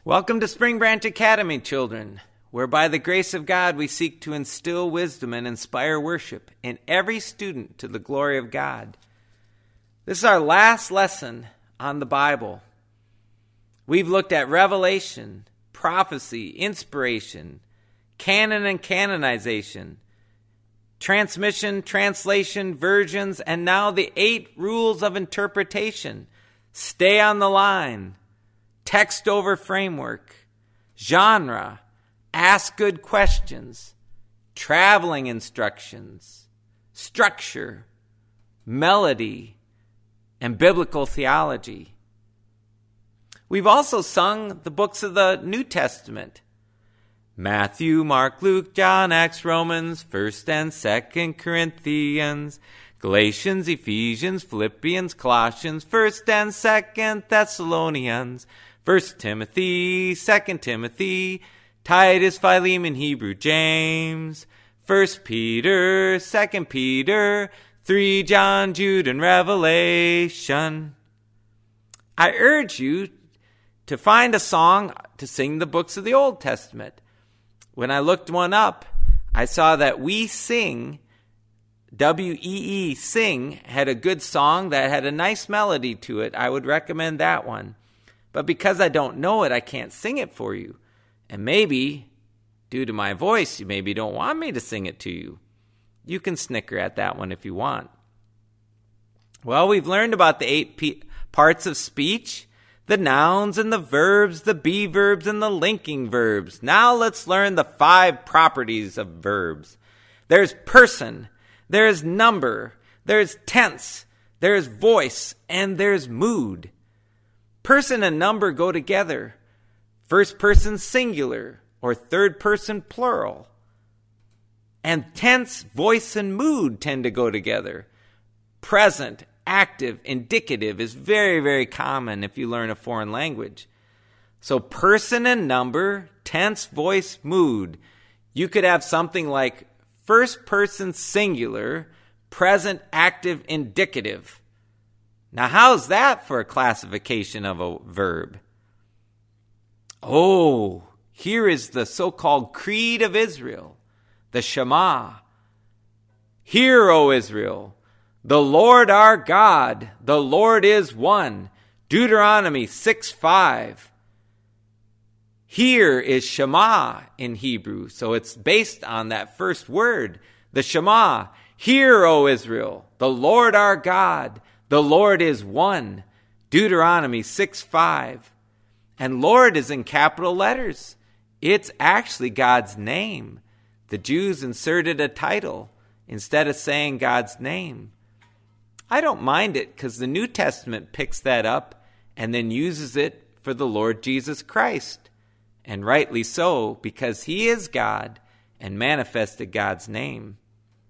Welcome to Spring Branch Academy, children, where by the grace of God we seek to instill wisdom and inspire worship in every student to the glory of God. This is our last lesson on the Bible. We've looked at revelation, prophecy, inspiration, canon and canonization, transmission, translation, versions, and now the 8 rules of interpretation. Stay on the line. Text over framework, genre, ask good questions, traveling instructions, structure, melody, and biblical theology. We've also sung the books of the New Testament: Matthew, Mark, Luke, John, Acts, Romans, 1st and 2nd Corinthians, Galatians, Ephesians, Philippians, Colossians, 1st and 2nd Thessalonians, 1 Timothy, 2 Timothy, Titus, Philemon, Hebrew, James, 1 Peter, 2 Peter, 3 John, Jude, and Revelation. I urge you to find a song to sing the books of the Old Testament. When I looked one up, I saw that We Sing, W-E-E, Sing, had a good song that had a nice melody to it. I would recommend that one. But because I don't know it, I can't sing it for you. And maybe, due to my voice, you maybe don't want me to sing it to you. You can snicker at that one if you want. Well, we've learned about the 8 parts of speech, the nouns and the verbs, the be verbs and the linking verbs. Now let's learn the 5 properties of verbs. There's person, there's number, there's tense, there's voice, and there's mood. Person and number go together. First person singular or third person plural. And tense, voice, and mood tend to go together. Present, active, indicative is very, very common if you learn a foreign language. So person and number, tense, voice, mood. You could have something like first person singular, present, active, indicative. Now, how's that for a classification of a verb? Oh, here is the so-called Creed of Israel, the Shema. Hear, O Israel, the Lord our God, the Lord is one. Deuteronomy 6:5. Here is Shema in Hebrew, so it's based on that first word, the Shema. Hear, O Israel, the Lord our God, the Lord is one. Deuteronomy 6:5. And Lord is in capital letters. It's actually God's name. The Jews inserted a title instead of saying God's name. I don't mind it because the New Testament picks that up and then uses it for the Lord Jesus Christ. And rightly so, because he is God and manifested God's name.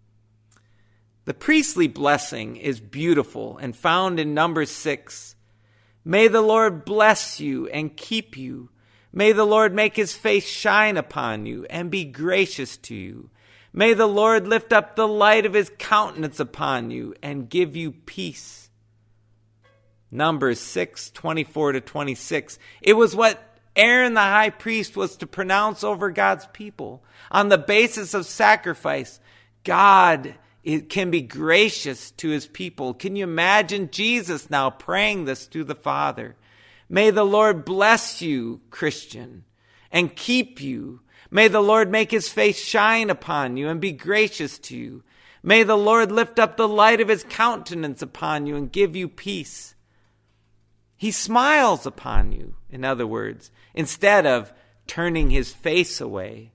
The priestly blessing is beautiful and found in Numbers 6. May the Lord bless you and keep you. May the Lord make his face shine upon you and be gracious to you. May the Lord lift up the light of his countenance upon you and give you peace. Numbers 6:24-26. It was what Aaron the high priest was to pronounce over God's people. On the basis of sacrifice, God can be gracious to his people. Can you imagine Jesus now praying this to the Father? May the Lord bless you, Christian, and keep you. May the Lord make his face shine upon you and be gracious to you. May the Lord lift up the light of his countenance upon you and give you peace. He smiles upon you, in other words, instead of turning his face away.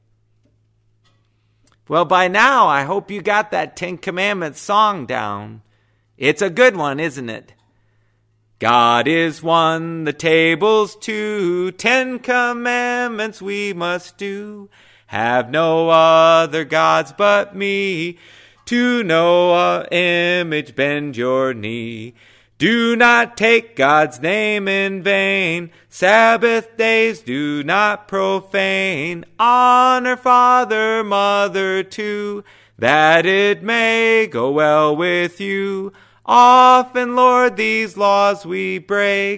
Well, by now, I hope you got that 10 Commandments song down. It's a good one, isn't it? God is one, the table's 2, 10 commandments we must do. Have no other gods but me. To no image bend your knee. Do not take God's name in vain. Sabbath days do not profane. Honor father, mother too, that it may go well with you. Often, Lord, these laws we break.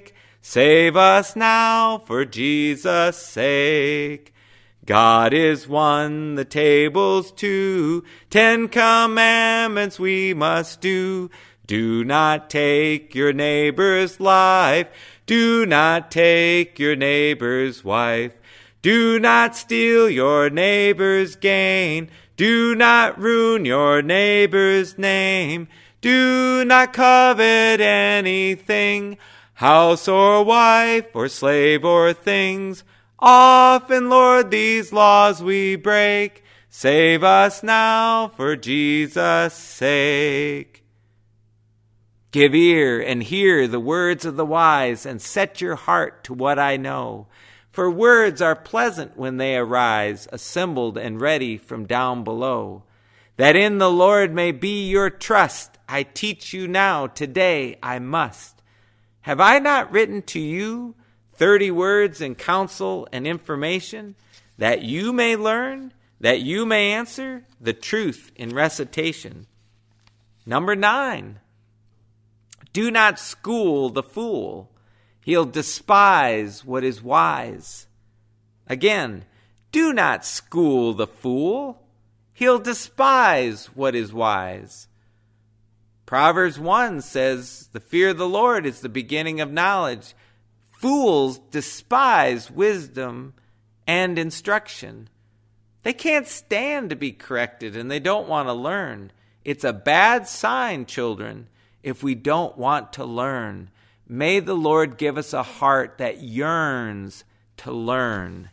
Save us now for Jesus' sake. God is one, the table's two. 10 commandments we must do. Do not take your neighbor's life. Do not take your neighbor's wife. Do not steal your neighbor's gain. Do not ruin your neighbor's name. Do not covet anything, house or wife or slave or things. Often, Lord, these laws we break. Save us now for Jesus' sake. Give ear and hear the words of the wise, and set your heart to what I know. For words are pleasant when they arise, assembled and ready from down below. That in the Lord may be your trust, I teach you now, today I must. Have I not written to you 30 words in counsel and information, that you may learn, that you may answer the truth in recitation? Number 9, do not school the fool. He'll despise what is wise. Again, do not school the fool. He'll despise what is wise. Proverbs 1 says, the fear of the Lord is the beginning of knowledge. Fools despise wisdom and instruction. They can't stand to be corrected, and they don't want to learn. It's a bad sign, children, if we don't want to learn. May the Lord give us a heart that yearns to learn.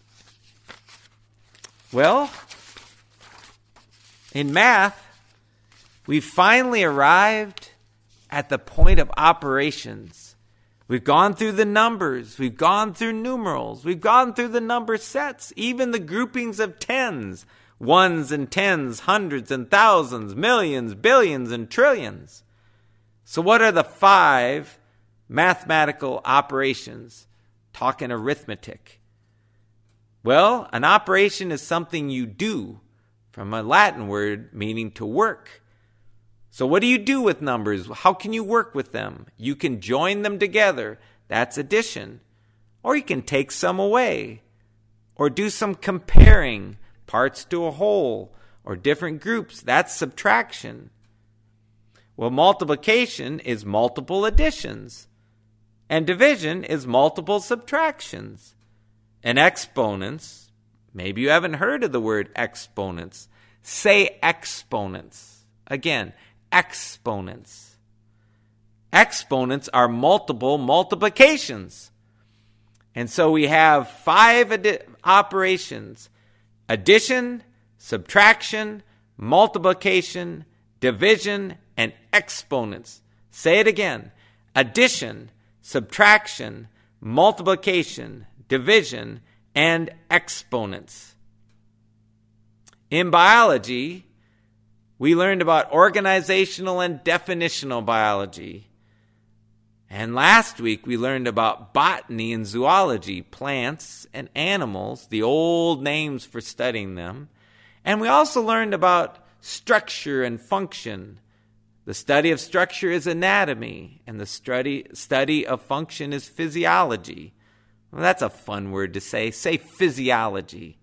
Well, in math, we've finally arrived at the point of operations. We've gone through the numbers. We've gone through numerals. We've gone through the number sets, even the groupings of tens, ones and tens, hundreds and thousands, millions, billions, and trillions. So what are the 5 mathematical operations? Talking arithmetic. Well, an operation is something you do, from a Latin word meaning to work. So what do you do with numbers? How can you work with them? You can join them together. That's addition. Or you can take some away. Or do some comparing, parts to a whole, or different groups. That's subtraction. Well, multiplication is multiple additions. And division is multiple subtractions. And exponents, maybe you haven't heard of the word exponents. Say exponents. Again, exponents. Exponents are multiple multiplications. And so we have 5 operations: addition, subtraction, multiplication, division, and exponents. Say it again. Addition, subtraction, multiplication, division, and exponents. In biology, we learned about organizational and definitional biology. And last week we learned about botany and zoology, plants and animals, the old names for studying them. And we also learned about structure and function. The study of structure is anatomy, and the study of function is physiology. Well, that's a fun word to say. Say physiology.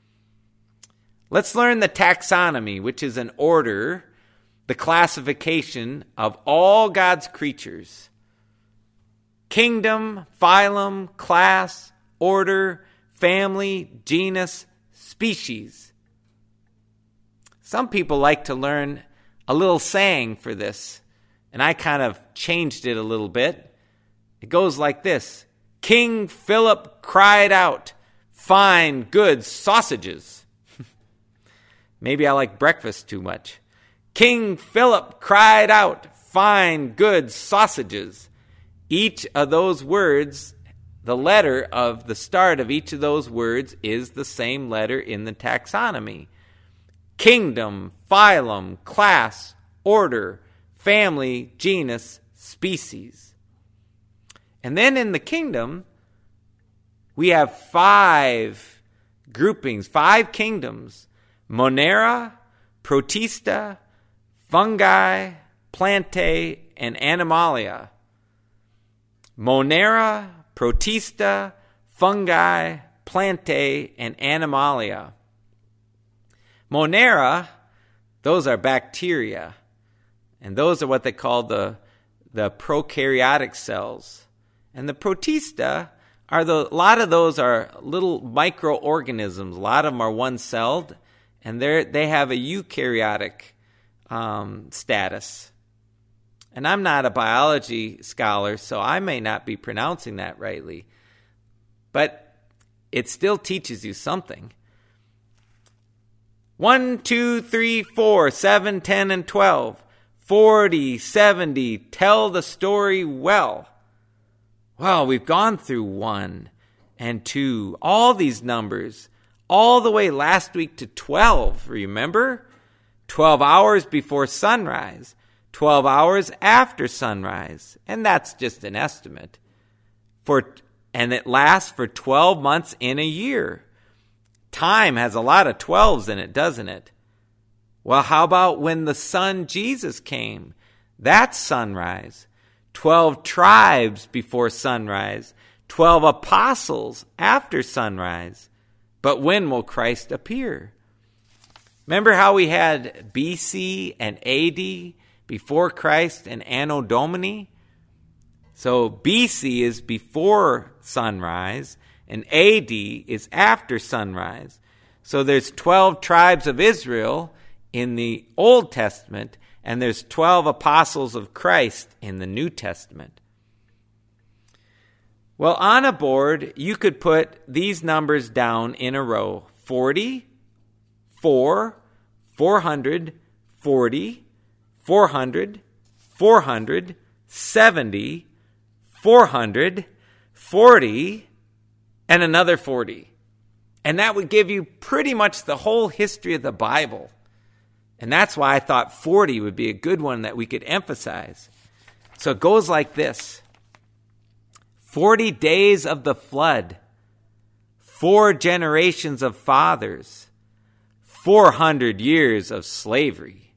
Let's learn the taxonomy, which is an order, the classification of all God's creatures. Kingdom, phylum, class, order, family, genus, species. Some people like to learn a little saying for this, and I kind of changed it a little bit. It goes like this: King Philip cried out, "Fine, good sausages." Maybe I like breakfast too much. King Philip cried out, "Fine, good sausages." Each of those words, the letter of the start of each of those words is the same letter in the taxonomy. Kingdom, phylum, class, order, family, genus, species. And then in the kingdom, we have 5 groupings, 5 kingdoms: Monera, Protista, Fungi, Plantae, and Animalia. Monera, Protista, Fungi, Plantae, and Animalia. Monera, those are bacteria, and those are what they call the prokaryotic cells. And the Protista a lot of those are little microorganisms. A lot of them are one-celled, and they have a eukaryotic status. And I'm not a biology scholar, so I may not be pronouncing that rightly. But it still teaches you something. 1, 2, 3, 4, 7, 10, and 12. 40, 70, tell the story well. Well, we've gone through 1 and 2, all these numbers, all the way last week to 12, remember? 12 hours before sunrise, 12 hours after sunrise, and that's just an estimate. And it lasts for 12 months in a year. Time has a lot of 12s in it, doesn't it? Well, how about when the Son Jesus came? That's sunrise. 12 tribes before sunrise, 12 apostles after sunrise. But when will Christ appear? Remember how we had BC and AD, before Christ, and Anno Domini? So BC is before sunrise, and AD is after sunrise. So there's 12 tribes of Israel in the Old Testament, and there's 12 apostles of Christ in the New Testament. Well, on a board, you could put these numbers down in a row. 40, 4, 400, 40, 400, 400, 70, 400, 40, and another 40. And that would give you pretty much the whole history of the Bible. And that's why I thought 40 would be a good one that we could emphasize. So it goes like this. 40 days of the flood, 4 generations of fathers, 400 years of slavery,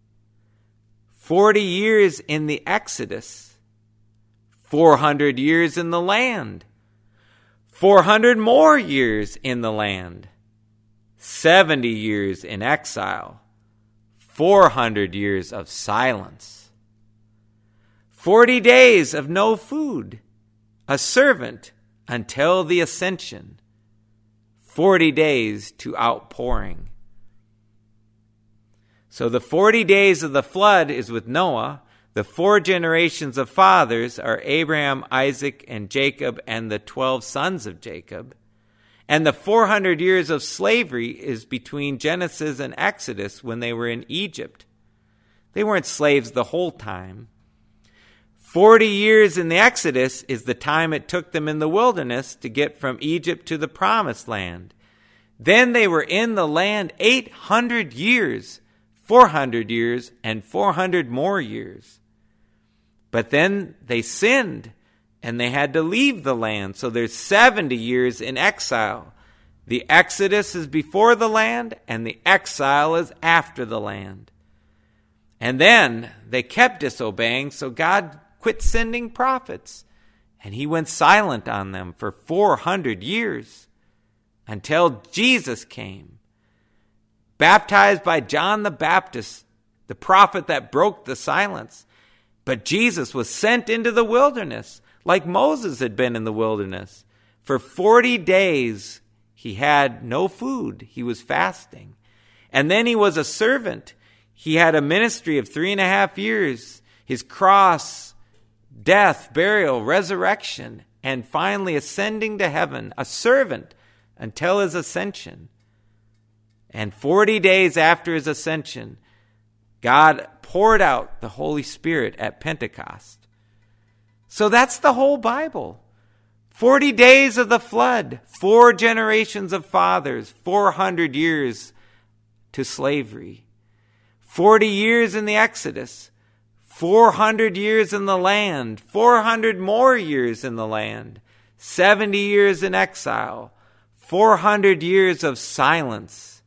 40 years in the Exodus, 400 years in the land, 400 more years in the land, 70 years in exile, 400 years of silence, 40 days of no food, a servant until the ascension, 40 days to outpouring. So the 40 days of the flood is with Noah. The 4 generations of fathers are Abraham, Isaac, and Jacob, and the 12 sons of Jacob. And the 400 years of slavery is between Genesis and Exodus when they were in Egypt. They weren't slaves the whole time. 40 years in the Exodus is the time it took them in the wilderness to get from Egypt to the promised land. Then they were in the land 800 years, 400 years, and 400 more years. But then they sinned, and they had to leave the land. So there's 70 years in exile. The Exodus is before the land, and the exile is after the land. And then they kept disobeying, so God quit sending prophets. And he went silent on them for 400 years until Jesus came. Baptized by John the Baptist, the prophet that broke the silence. But Jesus was sent into the wilderness, like Moses had been in the wilderness. For 40 days, he had no food. He was fasting. And then he was a servant. He had a ministry of 3.5 years. His cross, death, burial, resurrection, and finally ascending to heaven, a servant until his ascension. And 40 days after his ascension, God poured out the Holy Spirit at Pentecost. So that's the whole Bible. 40 days of the flood, 4 generations of fathers, 400 years to slavery, 40 years in the Exodus, 400 years in the land, 400 more years in the land, 70 years in exile, 400 years of silence,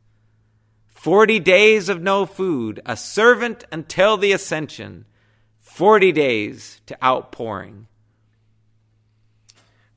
40 days of no food, a servant until the ascension, 40 days to outpouring.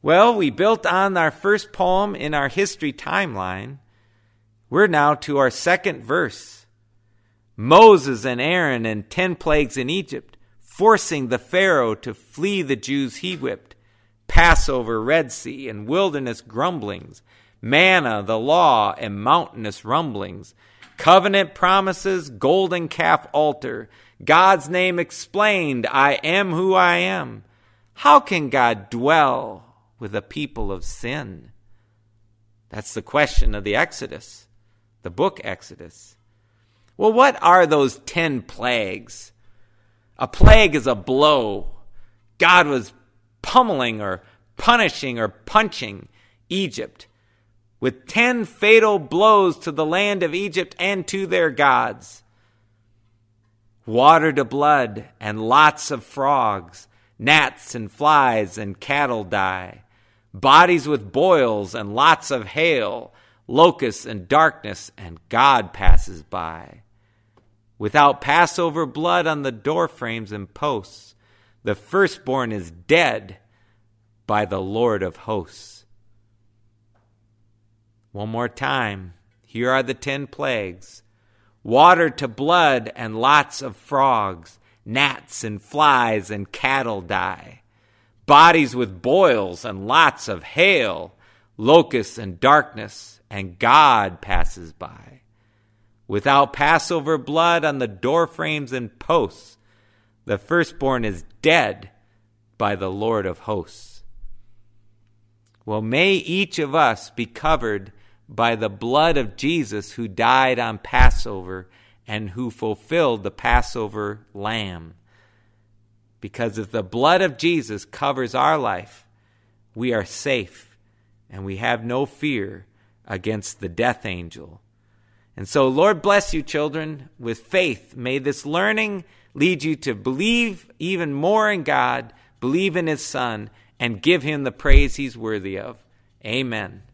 Well, we built on our first poem in our history timeline. We're now to our second verse. Moses and Aaron and 10 plagues in Egypt, forcing the Pharaoh to flee the Jews he whipped. Passover, Red Sea, and wilderness grumblings. Manna, the law, and mountainous rumblings. Covenant promises, golden calf altar. God's name explained, I am who I am. How can God dwell with a people of sin? That's the question of the Exodus, the book Exodus. Well, what are those 10 plagues? A plague is a blow. God was pummeling or punishing or punching Egypt with 10 fatal blows to the land of Egypt and to their gods. Water to blood and lots of frogs, gnats and flies and cattle die. Bodies with boils and lots of hail, locusts and darkness, and God passes by. Without Passover blood on the doorframes and posts, the firstborn is dead by the Lord of hosts. One more time, here are the 10 plagues. Water to blood and lots of frogs, gnats and flies and cattle die. Bodies with boils and lots of hail, locusts and darkness, and God passes by. Without Passover blood on the doorframes and posts, the firstborn is dead by the Lord of hosts. Well, may each of us be covered by the blood of Jesus, who died on Passover and who fulfilled the Passover lamb. Because if the blood of Jesus covers our life, we are safe and we have no fear against the death angel. And so, Lord bless you, children, with faith. May this learning lead you to believe even more in God, believe in his Son, and give him the praise he's worthy of. Amen.